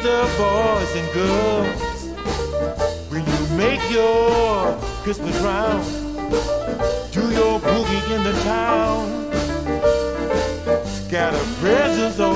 the boys and girls. When you make your Christmas round, do your boogie in the town. Scatter presents